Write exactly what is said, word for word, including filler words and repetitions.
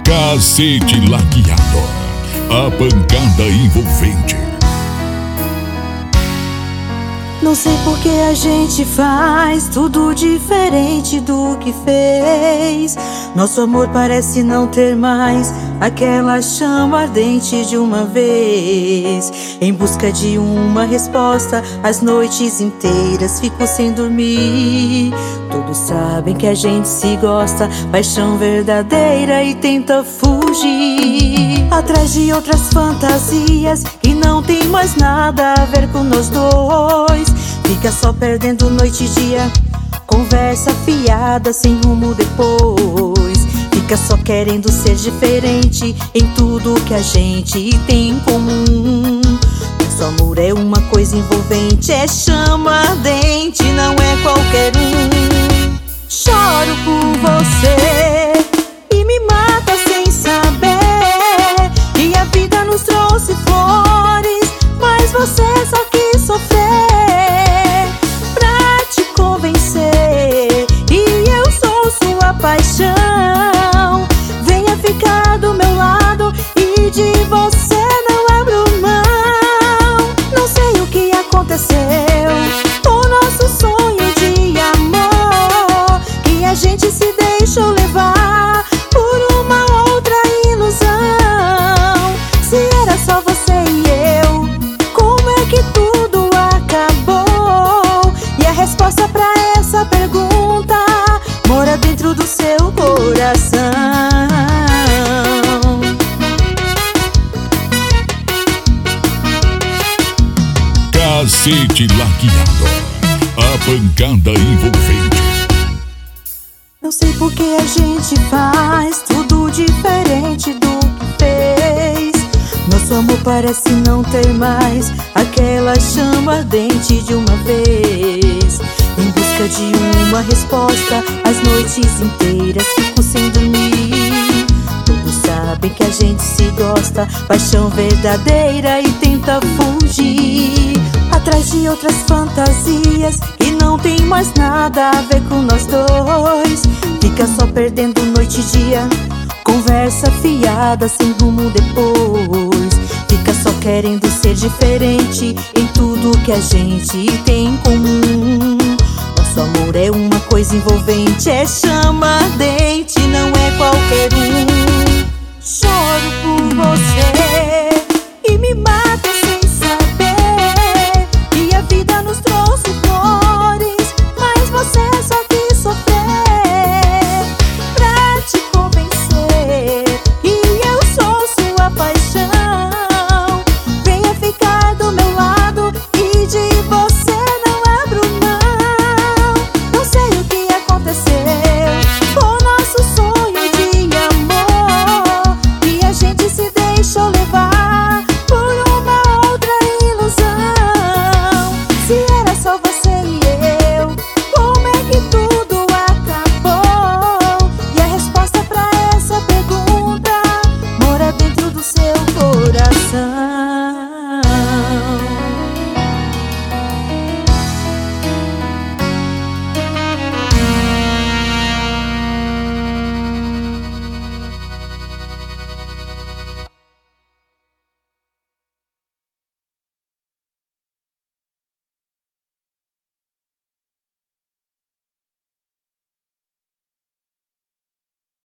Cacete Laqueado, a pancada envolvente. Não sei por que a gente faz tudo diferente do que fez. Nosso amor parece não ter mais aquela chama ardente de uma vez. Em busca de uma resposta, as noites inteiras fico sem dormir. Todos sabem que a gente se gosta, paixão verdadeira, e tenta fugir atrás de outras fantasias que não tem mais nada a ver com nós dois. Fica só perdendo noite e dia, conversa fiada sem rumo depois. Fica só querendo ser diferente em tudo que a gente tem em comum. Nosso amor é uma coisa envolvente, é chama ardente, não é qualquer um. Choro por você e me mata sem saber que a vida nos trouxe flores, mas você só quis sofrer pra te convencer. E eu sou sua paixão, venha ficar do meu lado e de você não abro mão. Não sei o que aconteceu, o nosso sonho de amor, que a gente se deixou levar por uma outra ilusão. Se era só você e eu, como é que tudo acabou? E a resposta pra essa pergunta mora dentro do seu coração. Cacete Laqueado, a pancada envolvente. Não sei por que a gente faz tudo diferente do que fez. Nosso amor parece não ter mais aquela chama ardente de uma vez. Em busca de uma resposta, as noites inteiras fico sem dormir. Todos sabem que a gente se gosta, paixão verdadeira, e tenta fugir atrás de outras fantasias que não tem mais nada a ver com nós dois. Fica só perdendo noite e dia, conversa fiada sem rumo depois. Fica só querendo ser diferente em tudo que a gente tem em comum. Nosso amor é uma coisa envolvente, é chama ardente, não é qualquer um.